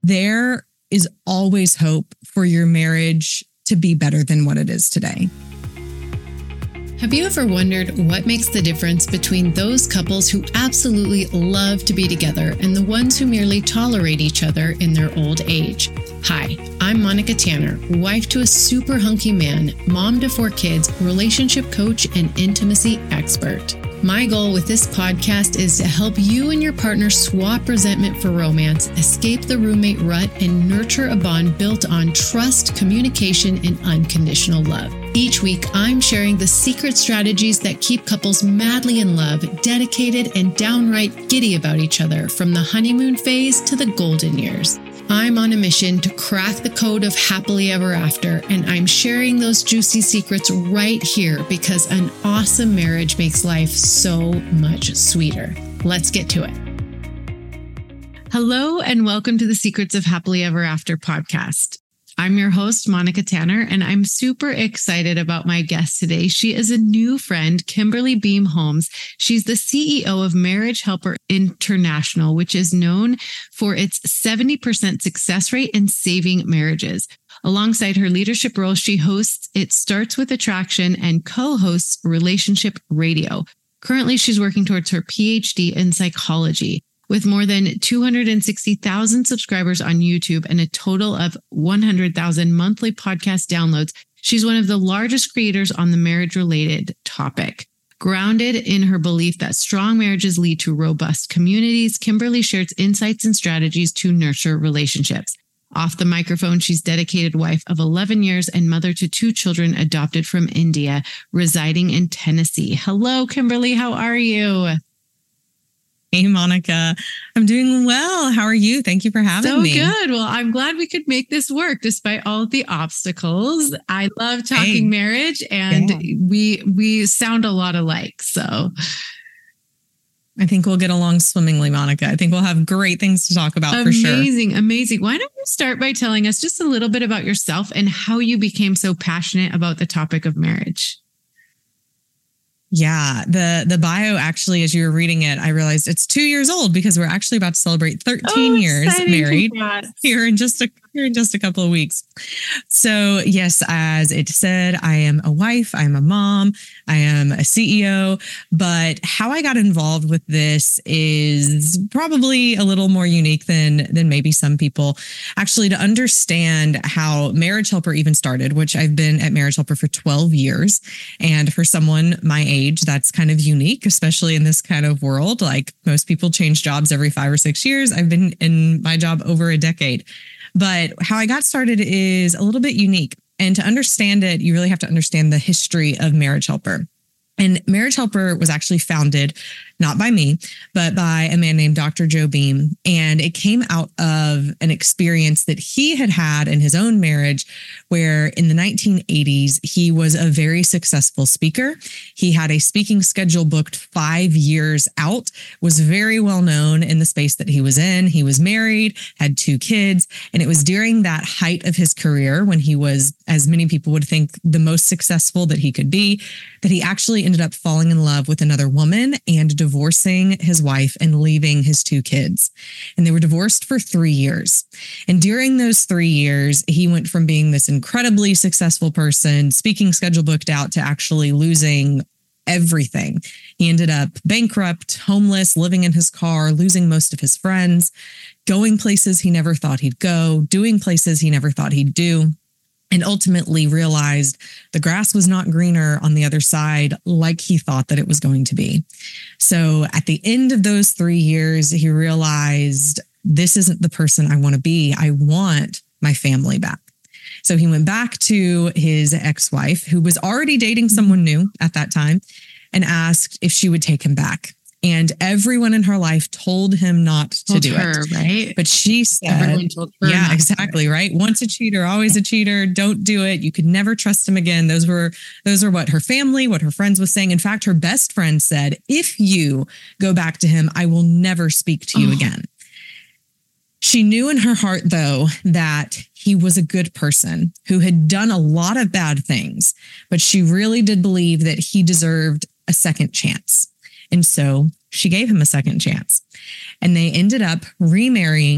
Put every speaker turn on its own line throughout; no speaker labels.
there is always hope for your marriage to be better than what it is today.
Have you ever wondered what makes the difference between those couples who absolutely love to be together and the ones who merely tolerate each other in their old age? Hi, I'm Monica Tanner, wife to a super hunky man, mom to 4 kids, relationship coach, and intimacy expert. My goal with this podcast is to help you and your partner swap resentment for romance, escape the roommate rut, and nurture a bond built on trust, communication, and unconditional love. Each week, I'm sharing the secret strategies that keep couples madly in love, dedicated, and downright giddy about each other from the honeymoon phase to the golden years. I'm on a mission to crack the code of happily ever after, and I'm sharing those juicy secrets right here because an awesome marriage makes life so much sweeter. Let's get to it. Hello, and welcome to the Secrets of Happily Ever After podcast. I'm your host, Monica Tanner, and I'm super excited about my guest today. She is a new friend, Kimberly Beam Holmes. She's the CEO of Marriage Helper International, which is known for its 70% success rate in saving marriages. Alongside her leadership role, she hosts It Starts With Attraction and co-hosts Relationship Radio. Currently, she's working towards her PhD in psychology. With more than 260,000 subscribers on YouTube and a total of 100,000 monthly podcast downloads, she's one of the largest creators on the marriage-related topic. Grounded in her belief that strong marriages lead to robust communities, Kimberly shares insights and strategies to nurture relationships. Off the microphone, she's dedicated wife of 11 years and mother to 2 children adopted from India, residing in Tennessee. Hello, Kimberly. How are you?
Hey, Monica. I'm doing well. How are you? Thank you for having me.
So good. Well, I'm glad we could make this work despite all of the obstacles. I love talking marriage, and we sound a lot alike. So
I think we'll get along swimmingly, Monica. I think we'll have great things to talk about for sure.
Amazing. Why don't you start by telling us just a little bit about yourself and how you became so passionate about the topic of marriage?
Yeah, the bio actually, as you were reading it, I realized it's 2 years old because we're actually about to celebrate 13 years married here in just a couple of weeks. So yes, as it said, I am a wife, I'm a mom, I am a CEO, but how I got involved with this is probably a little more unique than maybe some people. Actually, to understand how Marriage Helper even started, which I've been at Marriage Helper for 12 years. And for someone my age, that's kind of unique, especially in this kind of world. Like most people change jobs every 5 or 6 years. I've been in my job over a decade. But how I got started is a little bit unique. And to understand it, you really have to understand the history of Marriage Helper. And Marriage Helper was actually founded not by me, but by a man named Dr. Joe Beam. And it came out of an experience that he had in his own marriage, where in the 1980s, he was a very successful speaker. He had a speaking schedule booked 5 years out, was very well known in the space that he was in. He was married, had 2 kids. And it was during that height of his career when he was, as many people would think, the most successful that he could be, that he actually ended up falling in love with another woman and divorcing his wife and leaving his 2 kids. And they were divorced for 3 years. And during those 3 years, he went from being this incredibly successful person, speaking schedule booked out, to actually losing everything. He ended up bankrupt, homeless, living in his car, losing most of his friends, going places he never thought he'd go, doing places he never thought he'd do. And ultimately realized the grass was not greener on the other side like he thought that it was going to be. So at the end of those 3 years, he realized, this isn't the person I want to be. I want my family back. So he went back to his ex-wife, who was already dating someone new at that time, and asked if she would take him back. And everyone in her life told him not to do it.
Right?
But she said,
everyone told her
yeah, exactly. Right. Once a cheater, always a cheater. Don't do it. You could never trust him again. Those were what her family, what her friends was saying. In fact, her best friend said, if you go back to him, I will never speak to you again. She knew in her heart, though, that he was a good person who had done a lot of bad things, but she really did believe that he deserved a second chance. And so she gave him a second chance. And they ended up remarrying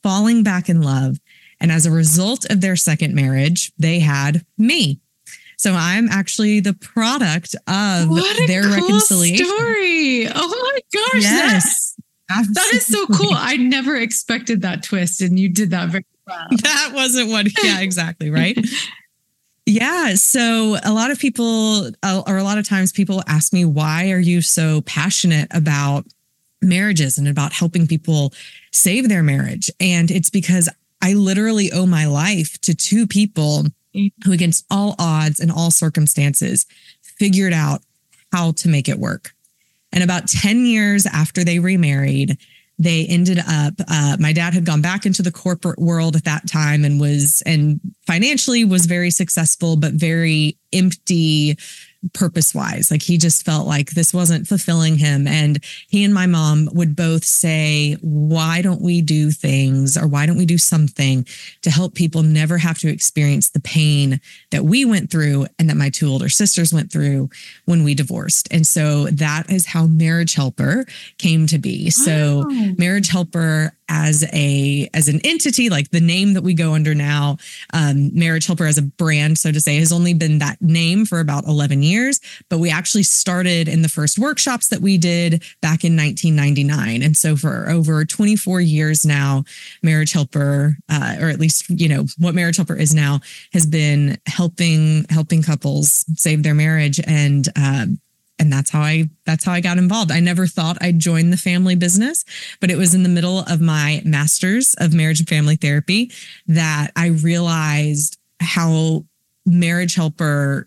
falling back in love. And as a result of their second marriage, they had me. So I'm actually the product of their cool reconciliation
story. Oh my gosh.
Yes.
That is so cool. I never expected that twist, and you did that very well.
That wasn't what, yeah, exactly. Right. Yeah. So a lot of people, or a lot of times people ask me, why are you so passionate about marriages and about helping people save their marriage? And it's because I literally owe my life to two people who, against all odds and all circumstances, figured out how to make it work. And about 10 years after they remarried, they ended up, my dad had gone back into the corporate world at that time and financially was very successful, but very empty purpose-wise. Like he just felt like this wasn't fulfilling him. And he and my mom would both say, why don't we do things, or why don't we do something to help people never have to experience the pain that we went through and that my two older sisters went through when we divorced. And so that is how Marriage Helper came to be. Wow. So Marriage Helper as an entity, like the name that we go under now, Marriage Helper as a brand, so to say, has only been that name for about 11 years. But we actually started in the first workshops that we did back in 1999. And so for over 24 years now, Marriage Helper, or at least, what Marriage Helper is now, has been helping couples save their marriage. And that's how I got involved. I never thought I'd join the family business, but it was in the middle of my master's of marriage and family therapy that I realized how Marriage Helper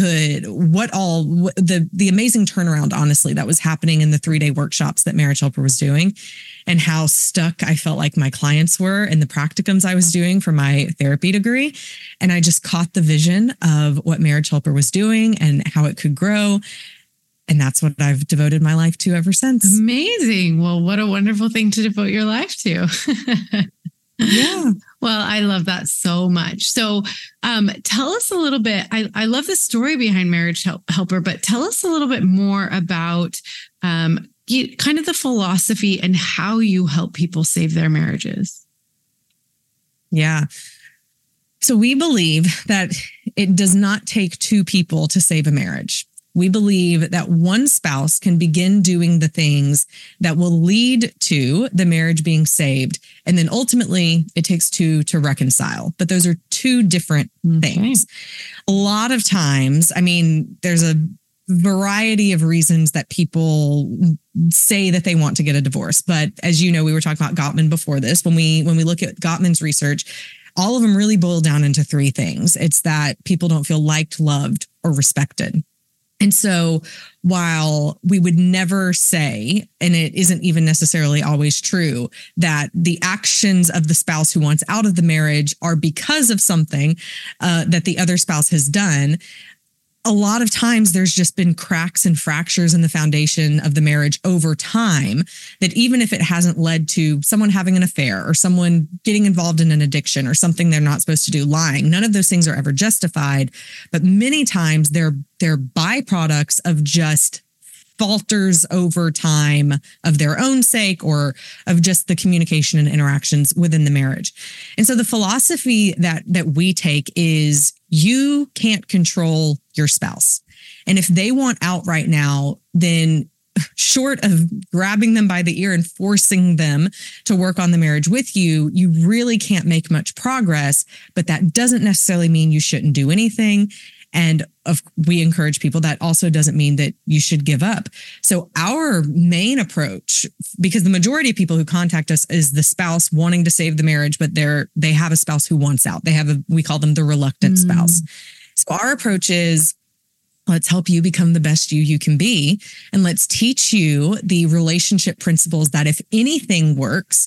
the amazing turnaround, honestly, that was happening in the 3-day workshops that Marriage Helper was doing, and how stuck I felt like my clients were in the practicums I was doing for my therapy degree. And I just caught the vision of what Marriage Helper was doing and how it could grow. And that's what I've devoted my life to ever since.
Amazing. Well, what a wonderful thing to devote your life to.
Yeah.
Well, I love that so much. So tell us a little bit. I love the story behind Marriage Helper, but tell us a little bit more about kind of the philosophy and how you help people save their marriages.
Yeah. So we believe that it does not take two people to save a marriage. We believe that one spouse can begin doing the things that will lead to the marriage being saved. And then ultimately it takes two to reconcile. But those are two different things. A lot of times, there's a variety of reasons that people say that they want to get a divorce. But as you know, we were talking about Gottman before this. When we look at Gottman's research, all of them really boil down into three things. It's that people don't feel liked, loved, or respected. And so while we would never say, and it isn't even necessarily always true, that the actions of the spouse who wants out of the marriage are because of something that the other spouse has done, a lot of times there's just been cracks and fractures in the foundation of the marriage over time, that even if it hasn't led to someone having an affair or someone getting involved in an addiction or something they're not supposed to do, lying, none of those things are ever justified. But many times they're byproducts of just falters over time of their own sake or of just the communication and interactions within the marriage. And so the philosophy that we take is you can't control your spouse. And if they want out right now, then short of grabbing them by the ear and forcing them to work on the marriage with you, you really can't make much progress. But that doesn't necessarily mean you shouldn't do anything. And we encourage people, that also doesn't mean that you should give up. So our main approach, because the majority of people who contact us is the spouse wanting to save the marriage, but they have a spouse who wants out. We call them the reluctant spouse. So our approach is, let's help you become the best you can be. And let's teach you the relationship principles that if anything works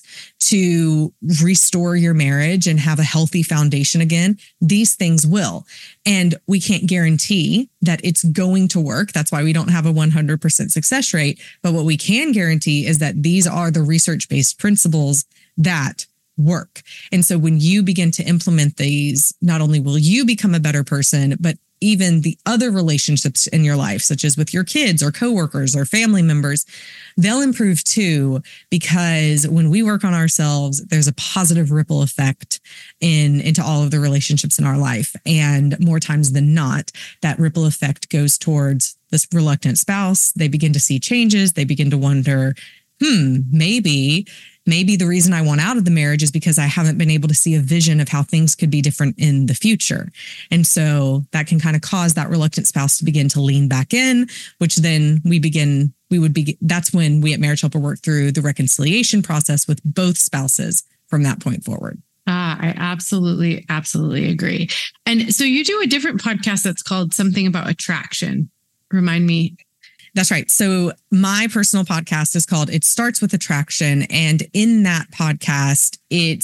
to restore your marriage and have a healthy foundation again, these things will. And we can't guarantee that it's going to work. That's why we don't have a 100% success rate. But what we can guarantee is that these are the research-based principles that work. And so when you begin to implement these, not only will you become a better person, but even the other relationships in your life, such as with your kids or coworkers or family members, they'll improve too, because when we work on ourselves, there's a positive ripple effect into all of the relationships in our life. And more times than not, that ripple effect goes towards this reluctant spouse. They begin to see changes. They begin to wonder, maybe the reason I want out of the marriage is because I haven't been able to see a vision of how things could be different in the future. And so that can kind of cause that reluctant spouse to begin to lean back in, which then that's when we at Marriage Helper work through the reconciliation process with both spouses from that point forward.
I absolutely agree. And so you do a different podcast that's called something about attraction. Remind me.
That's right. So my personal podcast is called It Starts with Attraction. And in that podcast,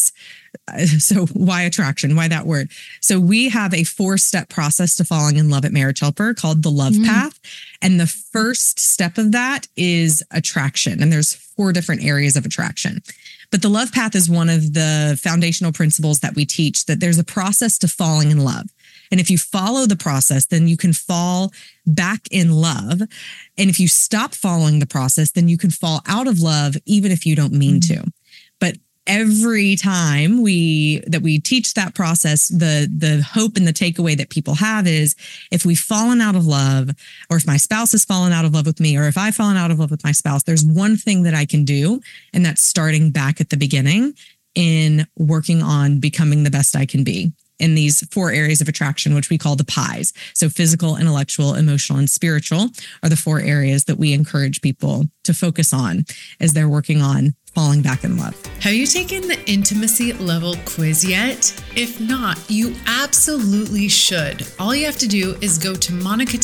so why attraction? Why that word? So we have a 4-step process to falling in love at Marriage Helper called the Love Path. And the first step of that is attraction. And there's 4 different areas of attraction. But the Love Path is one of the foundational principles that we teach, that there's a process to falling in love. And if you follow the process, then you can fall back in love. And if you stop following the process, then you can fall out of love, even if you don't mean to. But every time we teach that process, the hope and the takeaway that people have is, if we've fallen out of love, or if my spouse has fallen out of love with me, or if I've fallen out of love with my spouse, there's one thing that I can do. And that's starting back at the beginning in working on becoming the best I can be in these 4 areas of attraction, which we call the pies. So physical, intellectual, emotional, and spiritual are the 4 areas that we encourage people to focus on as they're working on falling back in love.
Have you taken the intimacy level quiz yet? If not, you absolutely should. All you have to do is go to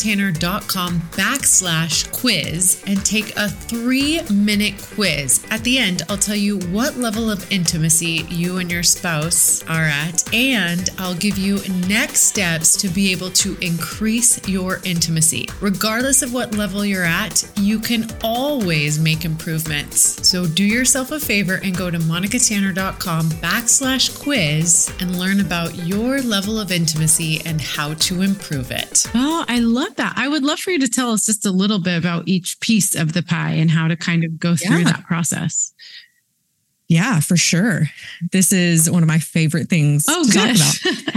monicatanner.com/quiz and take a 3-minute quiz. At the end, I'll tell you what level of intimacy you and your spouse are at, and I'll give you next steps to be able to increase your intimacy. Regardless of what level you're at, you can always make improvements. So do yourself a favor and go to monicatanner.com/quiz and learn about your level of intimacy and how to improve it. Oh, I love that. I would love for you to tell us just a little bit about each piece of the pie and how to kind of go through that process.
Yeah, for sure. This is one of my favorite things to talk about.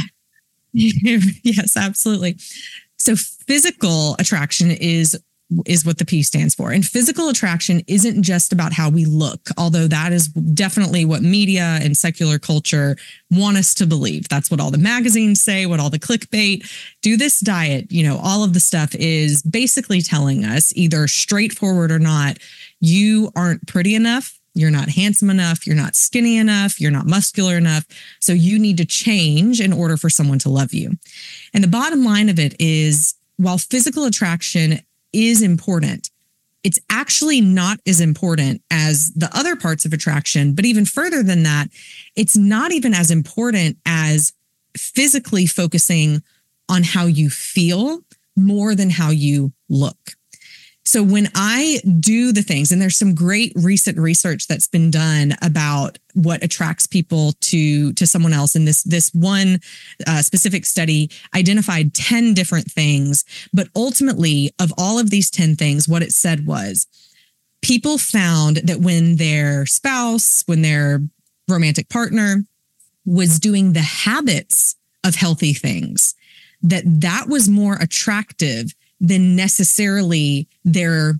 Yes, absolutely. So physical attraction is what the P stands for. And physical attraction isn't just about how we look, although that is definitely what media and secular culture want us to believe. That's what all the magazines say, what all the clickbait, do this diet, all of the stuff is basically telling us, either straightforward or not, you aren't pretty enough, you're not handsome enough, you're not skinny enough, you're not muscular enough. So you need to change in order for someone to love you. And the bottom line of it is, while physical attraction is important, it's actually not as important as the other parts of attraction. But even further than that, it's not even as important as physically focusing on how you feel more than how you look. So when I do the things, and there's some great recent research that's been done about what attracts people to someone else. And this one specific study identified 10 different things. But ultimately, of all of these 10 things, what it said was, people found that when their spouse, when their romantic partner was doing the habits of healthy things, that was more attractive than necessarily the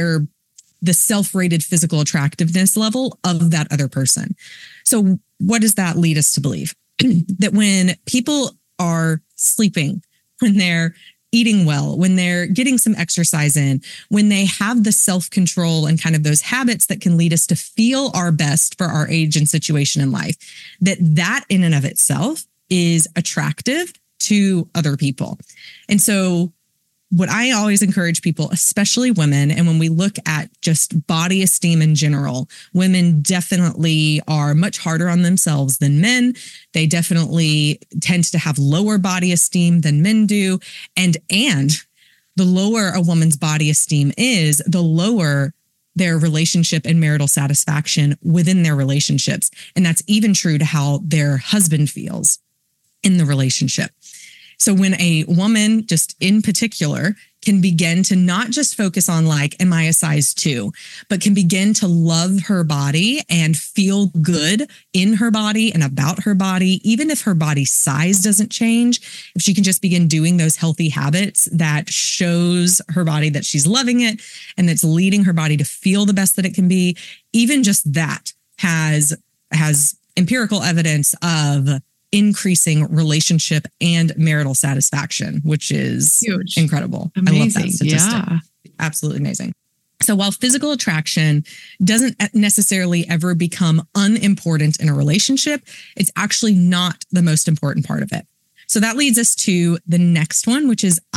self-rated physical attractiveness level of that other person. So what does that lead us to believe? That when people are sleeping, when they're eating well, when they're getting some exercise in, when they have the self-control and kind of those habits that can lead us to feel our best for our age and situation in life, that in and of itself is attractive to other people. And so what I always encourage people, especially women, and when we look at just body esteem in general, women definitely are much harder on themselves than men. They definitely tend to have lower body esteem than men do. And the lower a woman's body esteem is, the lower their relationship and marital satisfaction within their relationships. And that's even true to how their husband feels in the relationship. So when a woman, just in particular, can begin to not just focus on like, am I a size 2, but can begin to love her body and feel good in her body and about her body, even if her body size doesn't change, if she can just begin doing those healthy habits that shows her body that she's loving it and that's leading her body to feel the best that it can be, even just that has empirical evidence of increasing relationship and marital satisfaction, which is
huge,
incredible.
Amazing.
I love that statistic.
Yeah.
Absolutely amazing. So while physical attraction doesn't necessarily ever become unimportant in a relationship, it's actually not the most important part of it. So that leads us to the next one, which is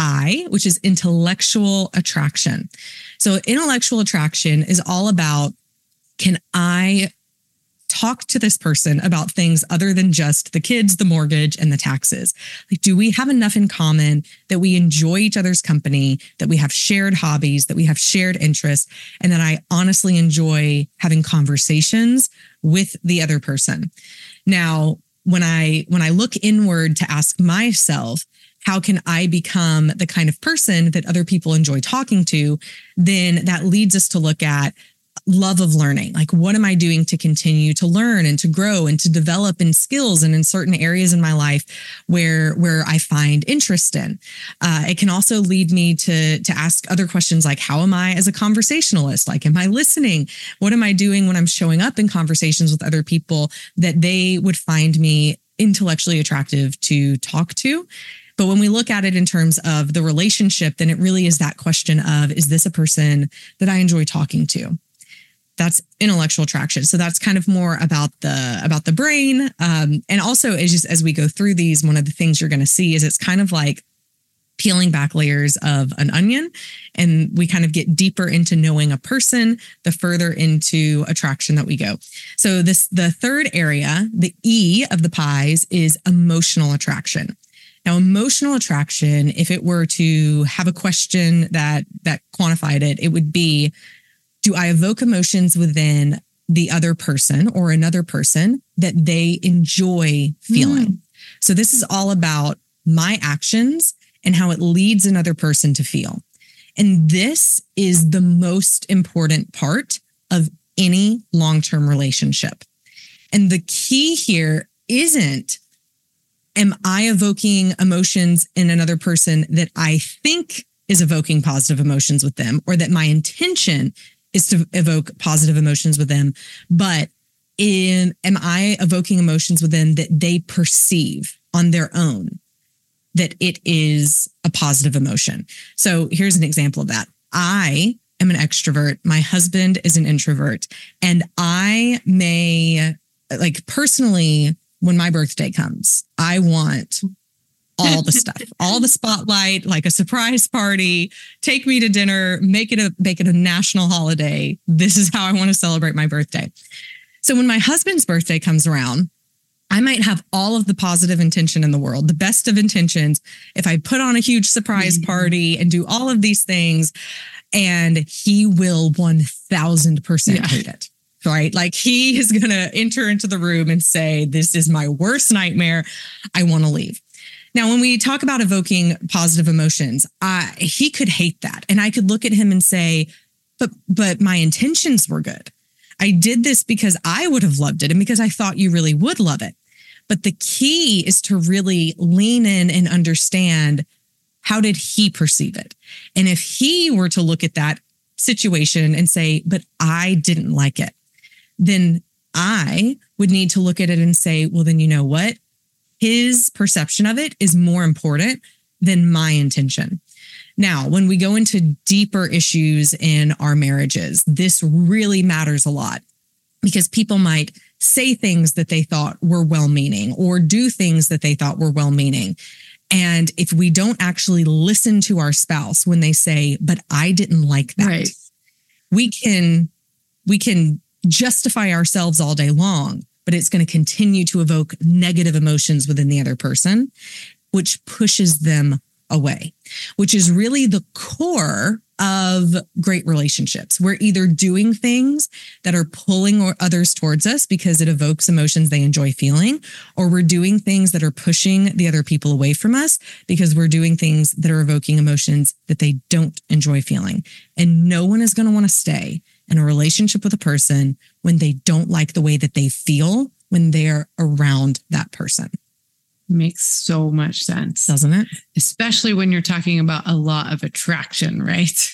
intellectual attraction. So intellectual attraction is all about, can I talk to this person about things other than just the kids, the mortgage, and the taxes? Like, do we have enough in common that we enjoy each other's company, that we have shared hobbies, that we have shared interests, and that I honestly enjoy having conversations with the other person? Now, when I look inward to ask myself, how can I become the kind of person that other people enjoy talking to? Then that leads us to look at love of learning. Like, what am I doing to continue to learn and to grow and to develop in skills and in certain areas in my life where I find interest in? It can also lead me to ask other questions like, how am I as a conversationalist? Like, am I listening? What am I doing when I'm showing up in conversations with other people that they would find me intellectually attractive to talk to? But when we look at it in terms of the relationship, then it really is that question of, is this a person that I enjoy talking to? That's intellectual attraction. So that's kind of more about the brain. And also, as we go through these, one of the things you're going to see is it's kind of like peeling back layers of an onion. And we kind of get deeper into knowing a person, the further into attraction that we go. So the third area, the E of the pies, is emotional attraction. Now, emotional attraction, if it were to have a question that quantified it, it would be, do I evoke emotions within the other person or another person that they enjoy feeling? So this is all about my actions and how it leads another person to feel. And this is the most important part of any long-term relationship. And the key here isn't, am I evoking emotions in another person that I think is evoking positive emotions with them, or that my intention is to evoke positive emotions with them, but am I evoking emotions with them that they perceive on their own that it is a positive emotion? So here's an example of that. I am an extrovert. My husband is an introvert. And I may, like, personally, when my birthday comes, I want all the stuff, all the spotlight, like a surprise party, take me to dinner, make it a national holiday. This is how I want to celebrate my birthday. So when my husband's birthday comes around, I might have all of the positive intention in the world, the best of intentions. If I put on a huge surprise party and do all of these things, and he will 1000% hate it. Right? Like, he is going to enter into the room and say, this is my worst nightmare. I want to leave. Now, when we talk about evoking positive emotions, he could hate that. And I could look at him and say, but my intentions were good. I did this because I would have loved it and because I thought you really would love it. But the key is to really lean in and understand, how did he perceive it? And if he were to look at that situation and say, but I didn't like it, then I would need to look at it and say, well, then you know what? His perception of it is more important than my intention. Now, when we go into deeper issues in our marriages, this really matters a lot, because people might say things that they thought were well-meaning or do things that they thought were well-meaning. And if we don't actually listen to our spouse when they say, but I didn't like that, right, we can justify ourselves all day long, but it's going to continue to evoke negative emotions within the other person, which pushes them away, which is really the core of great relationships. We're either doing things that are pulling others towards us because it evokes emotions they enjoy feeling, or we're doing things that are pushing the other people away from us because we're doing things that are evoking emotions that they don't enjoy feeling. And no one is going to want to stay in a relationship with a person when they don't like the way that they feel when they're around that person.
Makes so much sense,
doesn't it?
Especially when you're talking about a law of attraction, right?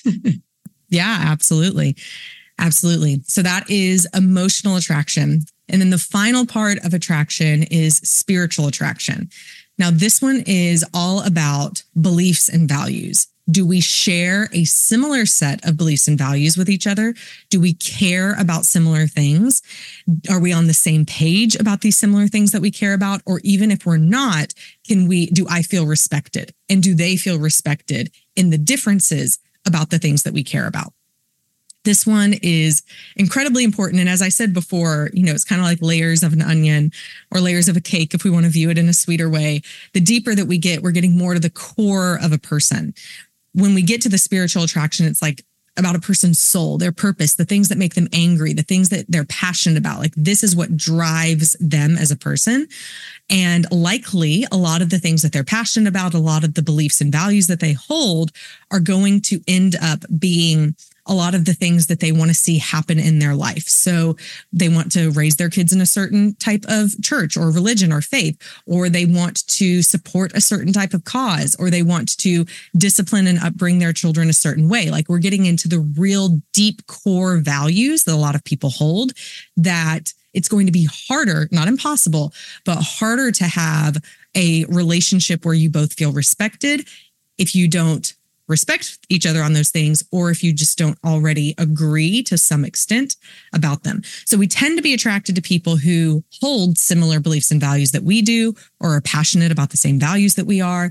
Yeah, absolutely. Absolutely. So that is emotional attraction. And then the final part of attraction is spiritual attraction. Now, this one is all about beliefs and values. Do we share a similar set of beliefs and values with each other? Do we care about similar things? Are we on the same page about these similar things that we care about? Or even if we're not, do I feel respected? And do they feel respected in the differences about the things that we care about? This one is incredibly important. And as I said before, it's kind of like layers of an onion or layers of a cake, if we want to view it in a sweeter way. The deeper that we get, we're getting more to the core of a person. When we get to the spiritual attraction, it's like about a person's soul, their purpose, the things that make them angry, the things that they're passionate about. Like this is what drives them as a person. And likely a lot of the things that they're passionate about, a lot of the beliefs and values that they hold are going to end up being a lot of the things that they want to see happen in their life. So they want to raise their kids in a certain type of church or religion or faith, or they want to support a certain type of cause, or they want to discipline and upbring their children a certain way. Like we're getting into the real deep core values that a lot of people hold, that it's going to be harder, not impossible, but harder to have a relationship where you both feel respected if you don't respect each other on those things, or if you just don't already agree to some extent about them. So we tend to be attracted to people who hold similar beliefs and values that we do, or are passionate about the same values that we are,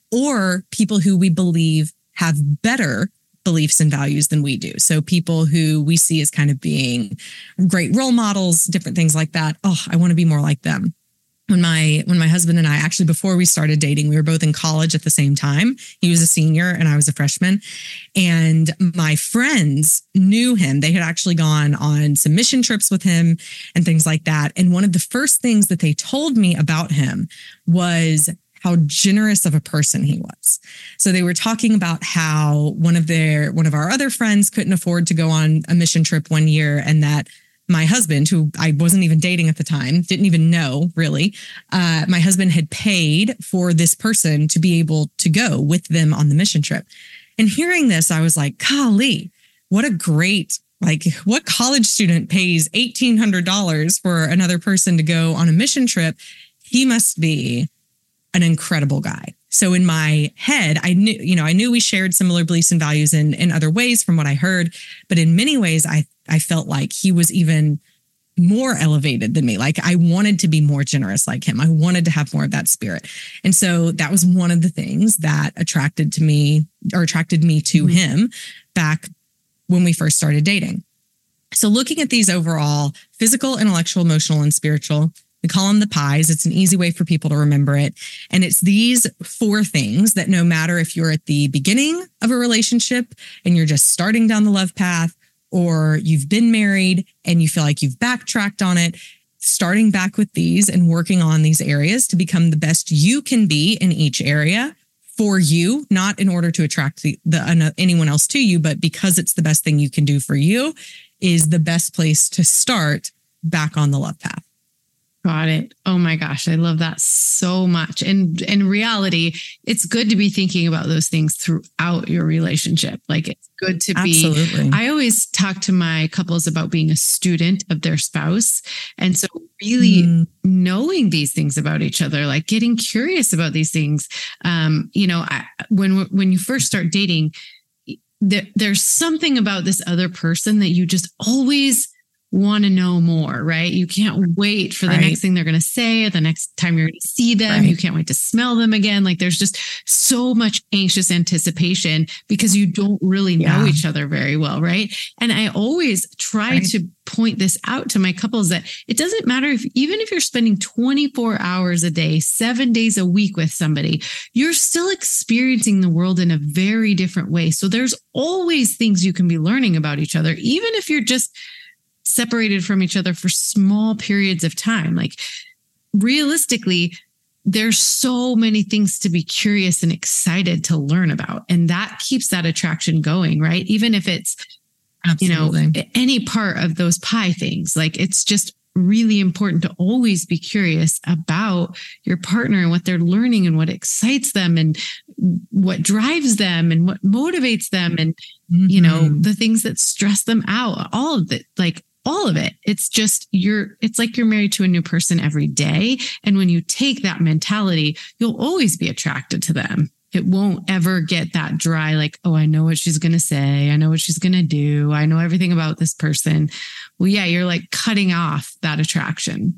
or people who we believe have better beliefs and values than we do. So people who we see as kind of being great role models, different things like that. Oh, I want to be more like them. When my husband and I, actually before we started dating, we were both in college at the same time. He was a senior and I was a freshman. And my friends knew him. They had actually gone on some mission trips with him and things like that. And one of the first things that they told me about him was how generous of a person he was. So they were talking about how one of our other friends couldn't afford to go on a mission trip one year, and that my husband, who I wasn't even dating at the time, didn't even know really, my husband had paid for this person to be able to go with them on the mission trip. And hearing this, I was like, golly, what college student pays $1,800 for another person to go on a mission trip? He must be an incredible guy. So in my head, I knew we shared similar beliefs and values in other ways from what I heard, but in many ways, I felt like he was even more elevated than me. Like I wanted to be more generous like him. I wanted to have more of that spirit. And so that was one of the things that attracted me to him back when we first started dating. So looking at these overall, physical, intellectual, emotional, and spiritual, we call them the pies. It's an easy way for people to remember it. And it's these 4 things that no matter if you're at the beginning of a relationship and you're just starting down the love path, or you've been married and you feel like you've backtracked on it, starting back with these and working on these areas to become the best you can be in each area for you, not in order to attract anyone else to you, but because it's the best thing you can do for you, is the best place to start back on the love path.
Got it. Oh my gosh. I love that so much. And in reality, it's good to be thinking about those things throughout your relationship. Like it's good to be.
Absolutely.
I always talk to my couples about being a student of their spouse. And so really knowing these things about each other, like getting curious about these things. When you first start dating, there's something about this other person that you just always want to know more, right? You can't wait for the next thing they're going to say, or the next time you're going to see them. You can't wait to smell them again. Like there's just so much anxious anticipation because you don't really know each other very well, right? And I always try to point this out to my couples that it doesn't matter even if you're spending 24 hours a day, 7 days a week with somebody, you're still experiencing the world in a very different way. So there's always things you can be learning about each other, even if you're just separated from each other for small periods of time. Like realistically, there's so many things to be curious and excited to learn about. And that keeps that attraction going, right? Even if it's, any part of those pie things, like it's just really important to always be curious about your partner and what they're learning and what excites them and what drives them and what motivates them and, the things that stress them out, all of it, all of it. It's just it's like you're married to a new person every day. And when you take that mentality, you'll always be attracted to them. It won't ever get that dry, like, oh, I know what she's going to say. I know what she's going to do. I know everything about this person. Well, yeah, you're like cutting off that attraction.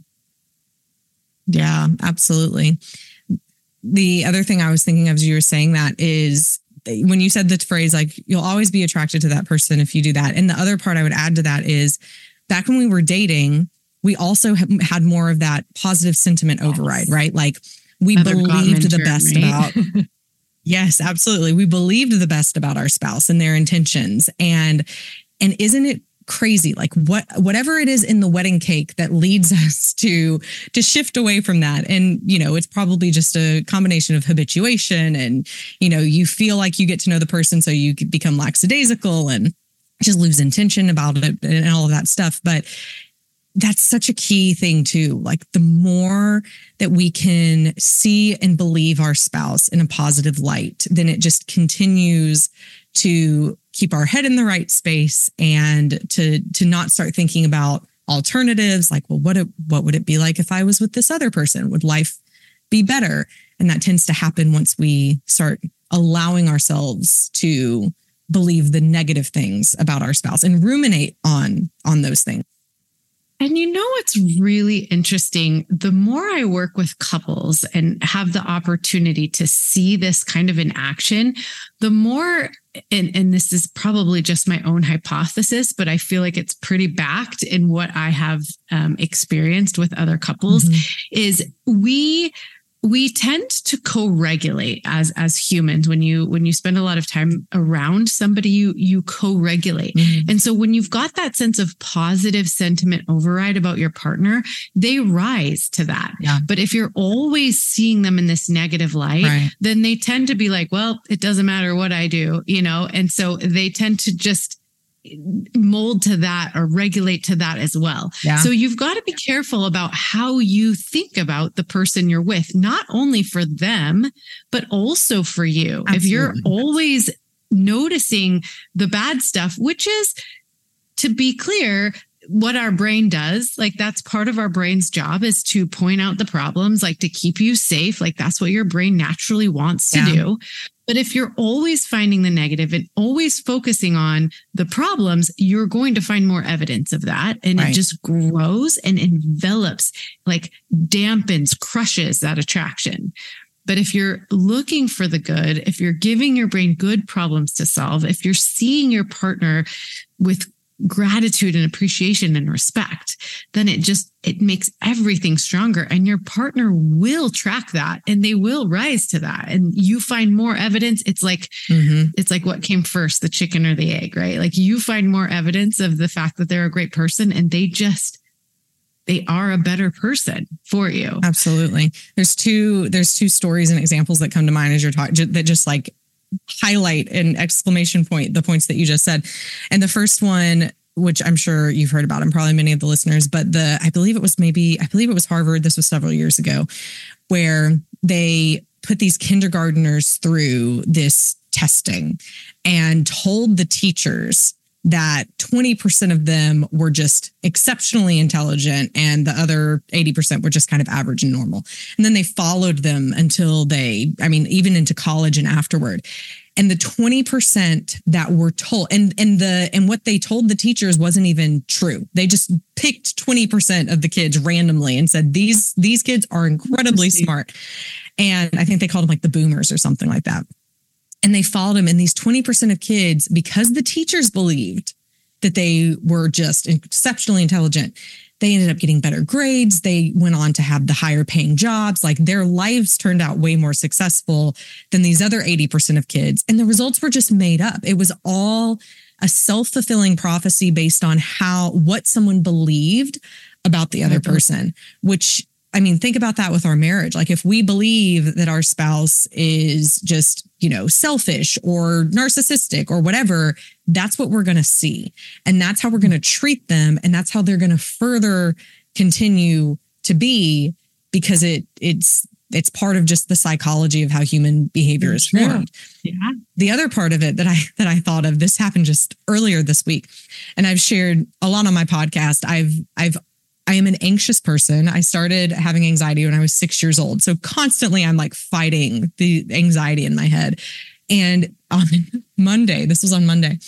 Yeah, absolutely. The other thing I was thinking of as you were saying that is when you said the phrase, like, you'll always be attracted to that person if you do that. And the other part I would add to that is back when we were dating, we also had more of that positive sentiment override, right? Like we believed the best about... Yes, absolutely. We believed the best about our spouse and their intentions. And isn't it crazy? Like whatever it is in the wedding cake that leads us to shift away from that. And, it's probably just a combination of habituation and, you feel like you get to know the person. So you become lackadaisical and just lose intention about it and all of that stuff. But that's such a key thing too. Like the more that we can see and believe our spouse in a positive light, then it just continues to keep our head in the right space and to not start thinking about alternatives. Like, well, what would it be like if I was with this other person? Would life be better? And that tends to happen once we start allowing ourselves to believe the negative things about our spouse and ruminate on those things.
And what's really interesting, the more I work with couples and have the opportunity to see this kind of in action, the more, and this is probably just my own hypothesis, but I feel like it's pretty backed in what I have experienced with other couples, is we tend to co-regulate as humans. When you spend a lot of time around somebody, you co-regulate. And so when you've got that sense of positive sentiment override about your partner, they rise to that. Yeah. But if you're always seeing them in this negative light, then they tend to be like, well, it doesn't matter what I do, and so they tend to just mold to that or regulate to that as well. Yeah. So you've got to be careful about how you think about the person you're with, not only for them, but also for you. Absolutely. If you're always noticing the bad stuff, which is, to be clear, what our brain does, like that's part of our brain's job, is to point out the problems, like to keep you safe. Like that's what your brain naturally wants to do. But if you're always finding the negative and always focusing on the problems, you're going to find more evidence of that. And it just grows and envelops, like dampens, crushes that attraction. But if you're looking for the good, if you're giving your brain good problems to solve, if you're seeing your partner with gratitude and appreciation and respect, then it makes everything stronger, and your partner will track that and they will rise to that. And you find more evidence. It's like, it's like what came first, the chicken or the egg, right? Like you find more evidence of the fact that they're a great person, and they are a better person for you.
Absolutely. There's two stories and examples that come to mind as you're talking that just like highlight an exclamation point, the points that you just said. And the first one, which I'm sure you've heard about, and probably many of the listeners, but I believe it was Harvard. This was several years ago, where they put these kindergartners through this testing and told the teachers that 20% of them were just exceptionally intelligent and the other 80% were just kind of average and normal. And then they followed them until even into college and afterward. And the 20% that were told, and what they told the teachers wasn't even true. They just picked 20% of the kids randomly and said, these kids are incredibly smart. And I think they called them like the boomers or something like that. And they followed them. And these 20% of kids, because the teachers believed that they were just exceptionally intelligent, they ended up getting better grades. They went on to have the higher paying jobs. Like their lives turned out way more successful than these other 80% of kids. And the results were just made up. It was all a self-fulfilling prophecy based on what someone believed about the other person, which, I mean, think about that with our marriage. Like if we believe that our spouse is just, selfish or narcissistic or whatever, that's what we're going to see. And that's how we're going to treat them. And that's how they're going to further continue to be, because it's part of just the psychology of how human behavior is formed. Yeah. The other part of it that I thought of, this happened just earlier this week, and I've shared a lot on my podcast. I am an anxious person. I started having anxiety when I was 6 years old. So constantly I'm like fighting the anxiety in my head. And on Monday, this was on Monday,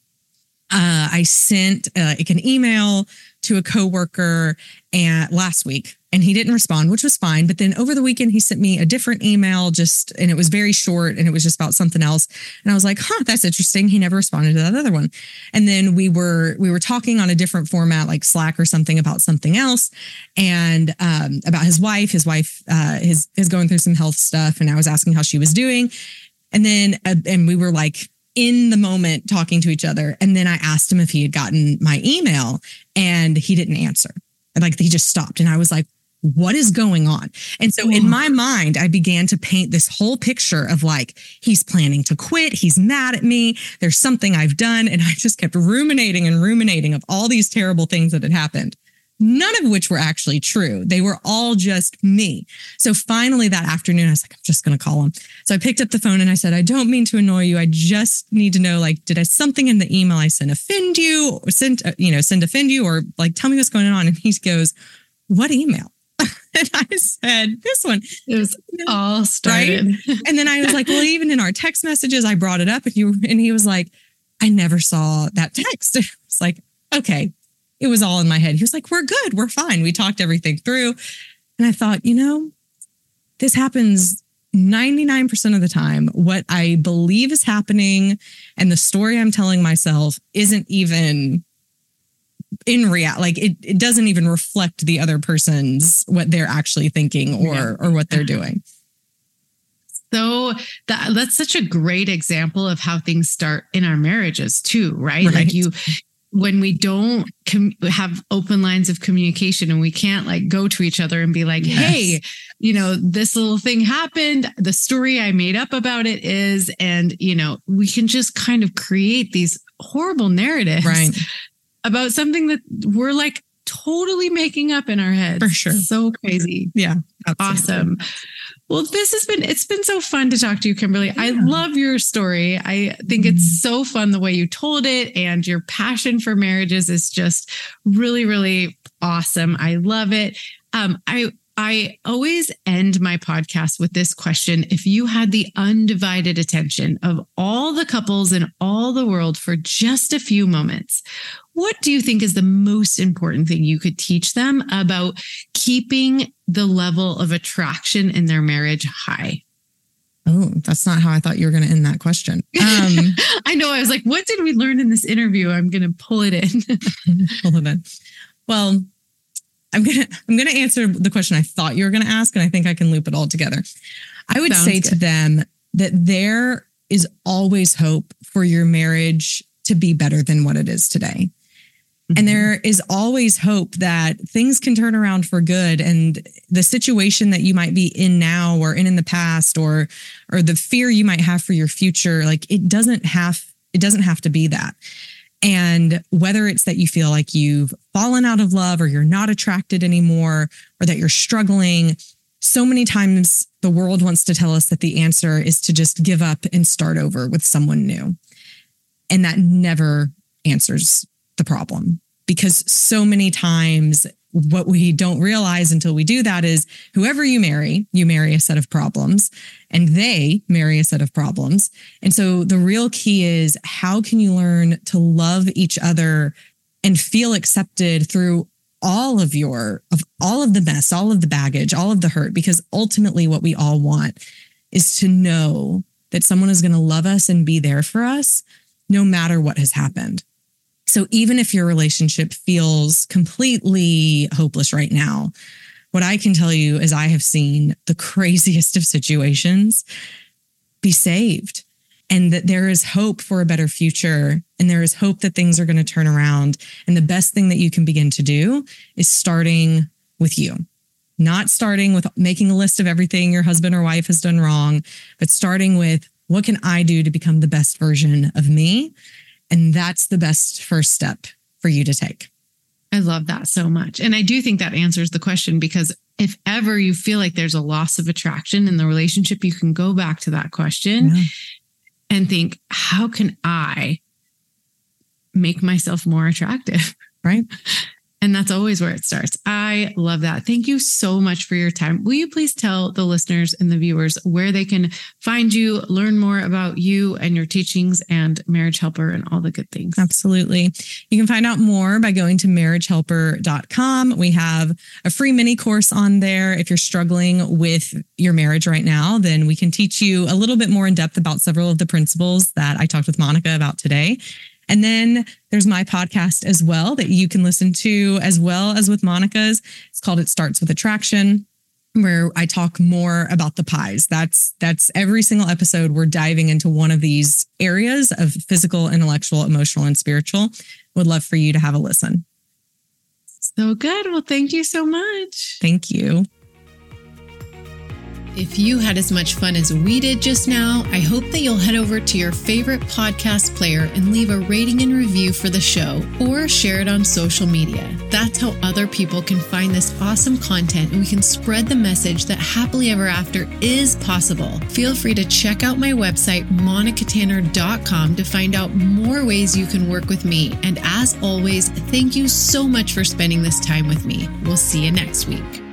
I sent like an email to a coworker last week, and he didn't respond, which was fine. But then over the weekend, he sent me a different email and it was very short, and it was just about something else. And I was like, that's interesting. He never responded to that other one. And then we were talking on a different format, like Slack or something, about something else, and about his wife. His wife is going through some health stuff, and I was asking how she was doing. And then and we were like in the moment talking to each other. And then I asked him if he had gotten my email, and he didn't answer. And like he just stopped, and I was like, what is going on? And so in my mind, I began to paint this whole picture of like, he's planning to quit. He's mad at me. There's something I've done. And I just kept ruminating of all these terrible things that had happened, none of which were actually true. They were all just me. So finally that afternoon, I was like, I'm just going to call him. So I picked up the phone and I said, I don't mean to annoy you. I just need to know, like, did something in the email I sent offend you, or send offend you, or like, tell me what's going on? And he goes, what email? And I said, this one.
It was all started.
Right? And then I was like, well, even in our text messages, I brought it up. And he was like, I never saw that text. It's like, okay. It was all in my head. He was like, we're good. We're fine. We talked everything through. And I thought, this happens 99% of the time. What I believe is happening and the story I'm telling myself isn't even in reality. Like it doesn't even reflect the other person's, what they're actually thinking or what they're doing.
So that's such a great example of how things start in our marriages too, right? Like when we don't have open lines of communication, and we can't like go to each other and be like, hey, this little thing happened. The story I made up about it is, and, we can just kind of create these horrible narratives about something that we're like totally making up in our heads.
For sure.
So crazy.
Yeah. Absolutely.
Awesome. Well, it's been so fun to talk to you, Kimberly. Yeah. I love your story. I think it's so fun the way you told it, and your passion for marriages is just really, really awesome. I love it. I always end my podcast with this question. If you had the undivided attention of all the couples in all the world for just a few moments, what do you think is the most important thing you could teach them about keeping the level of attraction in their marriage high?
Oh, that's not how I thought you were going to end that question.
I know. I was like, what did we learn in this interview? I'm going to pull it in.
Pull it in. Well, I'm gonna answer the question I thought you were gonna ask, and I think I can loop it all together. I would say to them that there is always hope for your marriage to be better than what it is today. Mm-hmm. And there is always hope that things can turn around for good, and the situation that you might be in now or in the past, or the fear you might have for your future, like it doesn't have to be that. And whether it's that you feel like you've fallen out of love, or you're not attracted anymore, or that you're struggling, so many times the world wants to tell us that the answer is to just give up and start over with someone new. And that never answers the problem, because so many times what we don't realize until we do that is whoever you marry a set of problems, and they marry a set of problems. And so the real key is, how can you learn to love each other and feel accepted through all of the mess, all of the baggage, all of the hurt? Because ultimately what we all want is to know that someone is going to love us and be there for us no matter what has happened. So even if your relationship feels completely hopeless right now, what I can tell you is I have seen the craziest of situations be saved, and that there is hope for a better future, and there is hope that things are going to turn around. And the best thing that you can begin to do is starting with you. Not starting with making a list of everything your husband or wife has done wrong, but starting with, what can I do to become the best version of me? And that's the best first step for you to take.
I love that so much. And I do think that answers the question, because if ever you feel like there's a loss of attraction in the relationship, you can go back to that question and think, how can I make myself more attractive?
Right.
And that's always where it starts. I love that. Thank you so much for your time. Will you please tell the listeners and the viewers where they can find you, learn more about you and your teachings and Marriage Helper and all the good things?
Absolutely. You can find out more by going to marriagehelper.com. We have a free mini course on there. If you're struggling with your marriage right now, then we can teach you a little bit more in depth about several of the principles that I talked with Monica about today. And then there's my podcast as well that you can listen to, as well as with Monica's. It's called It Starts With Attraction, where I talk more about the pies. That's every single episode. We're diving into one of these areas of physical, intellectual, emotional, and spiritual. Would love for you to have a listen.
So good. Well, thank you so much.
Thank you.
If you had as much fun as we did just now, I hope that you'll head over to your favorite podcast player and leave a rating and review for the show, or share it on social media. That's how other people can find this awesome content, and we can spread the message that happily ever after is possible. Feel free to check out my website, monicatanner.com, to find out more ways you can work with me. And as always, thank you so much for spending this time with me. We'll see you next week.